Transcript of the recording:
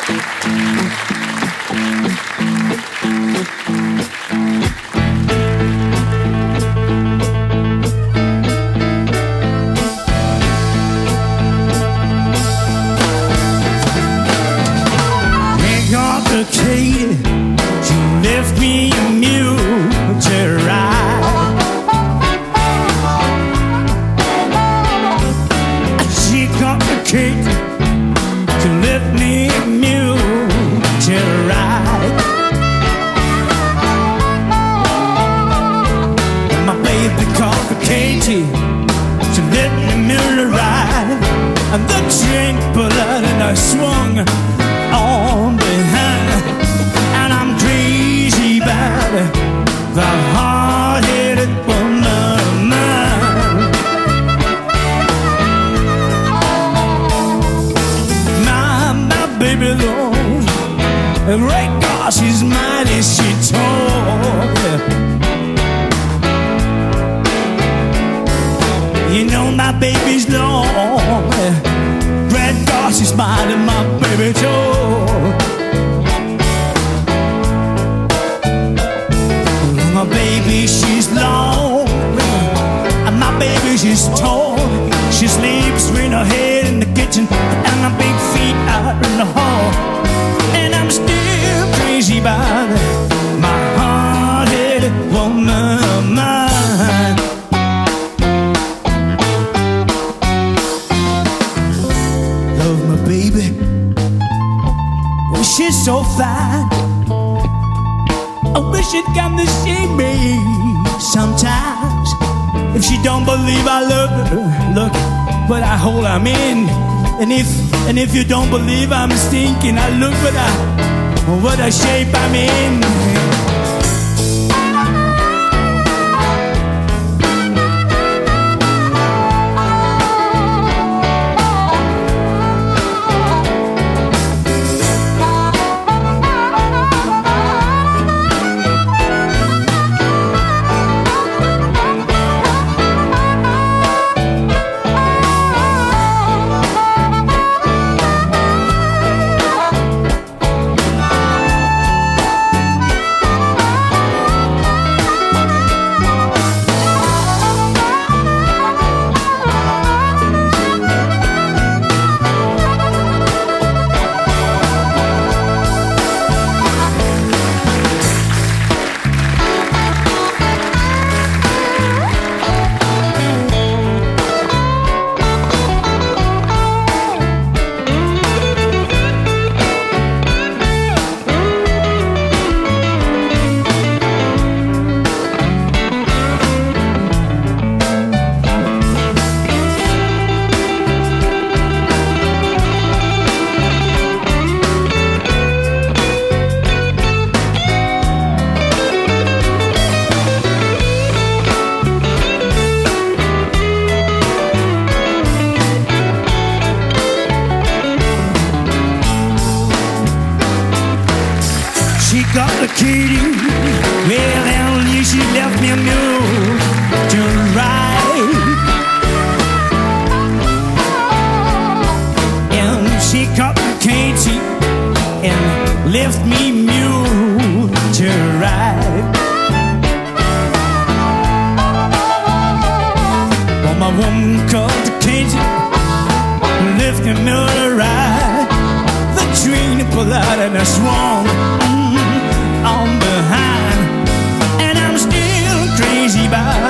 Katie, she left me a mule to ride. She complicated to left me a mule to ride. My baby complicated to let me a mule to ride. And the train pulled out and I swung on behind, and I'm crazy about the hard-headed woman of mine. My baby Lord, the great God, she's mighty, she tall. You know my baby's long. Red gosh is mine and my baby Joe. My baby, she's long, and my baby, she's tall. She sleeps with her head in the kitchen and her big feet out in the hall. And I'm still crazy about my hard-headed woman of mine. Baby, well, she's so fine. I wish she'd come to see me sometimes. If she don't believe I love her, look what I hold I'm in. And if you don't believe I'm stinking, I look what a shape I'm in. She complicated, well, at least she left me a mule to ride. And she complicated and left me mule to ride. Well, my woman complicated, left me mule to ride. The train pulled out and I swung on behind, and I'm still crazy about